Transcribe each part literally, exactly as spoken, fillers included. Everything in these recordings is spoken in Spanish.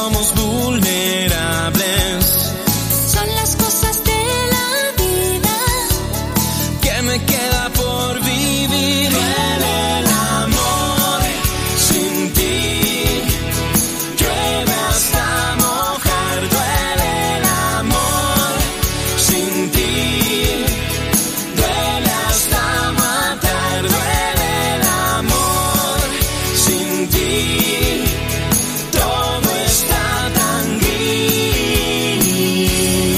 somos vulnerables. Son las cosas de la vida que me queda por vivir. Duele el amor sin ti, llueve hasta mojar. Duele el amor sin ti, duele hasta matar. Duele el amor sin ti, todo está tan gris.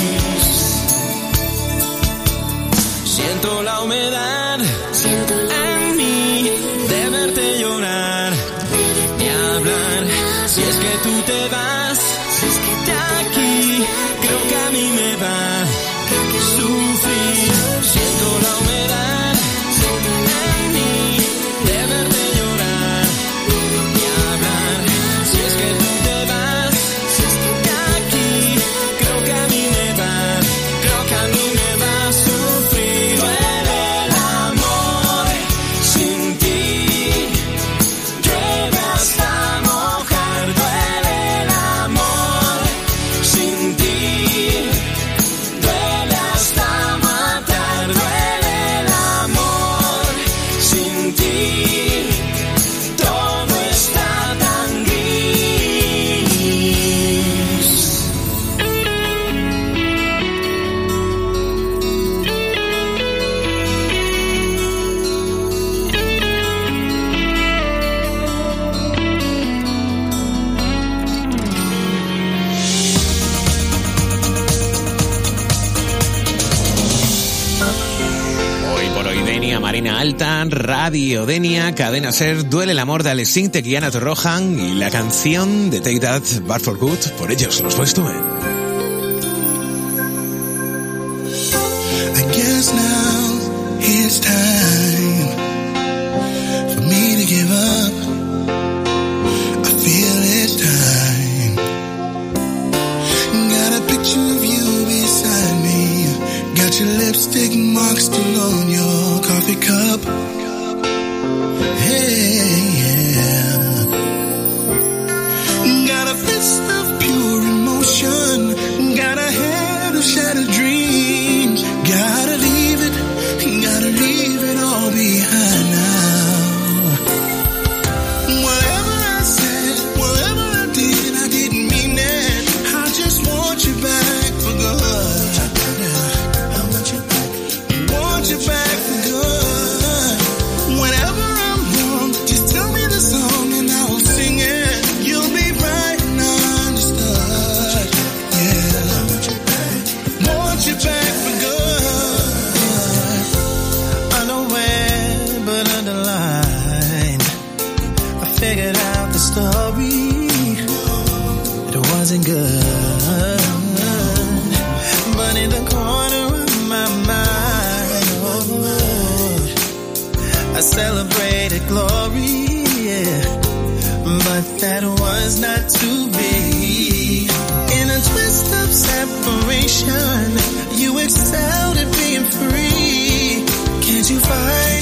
Siento la humedad en mí de verte llorar, ni hablar. Si es que tú te vas de aquí, creo que a mí me va a sufrir. Siento la humedad en mí de verte llorar, ni hablar. Si es que tú te vas de aquí, creo que a mí me va, creo que a mí me va a sufrir. Duele el amor sin ti, llueve hasta mojar. Duele el amor sin ti, duele hasta matar. Duele el amor sin ti, todo está tan gris. Hoy por hoy Denia, Marina Alta, Radio Denia, Cadena Ser, Duele el amor de Alex Sintek y Ana Torrojan y la canción de Take That, Bad for Good, por ellos los puesto en. I guess now it's time for me to give up. I feel it's time. Got a picture of you beside me. Got your lipstick marks still on your coffee cup. Hey, yeah. Got a fist of pure emotion. Got a head of shattered dreams. Gotta leave it, gotta leave it all behind now. Whatever I said, whatever I did, I didn't mean it. I just want you back for good. I want you back, I want you back for good. Whenever I'm wrong, just tell me the song and I'll sing it. You'll be right and understood. Yeah, I want you back, want you back for good. Unaware but underlined, I figured out the story. It wasn't good, but in the corner of my mind, oh Lord, I celebrated glory, yeah. But that was not to be. In a twist of separation, you excelled at being free. Can't you find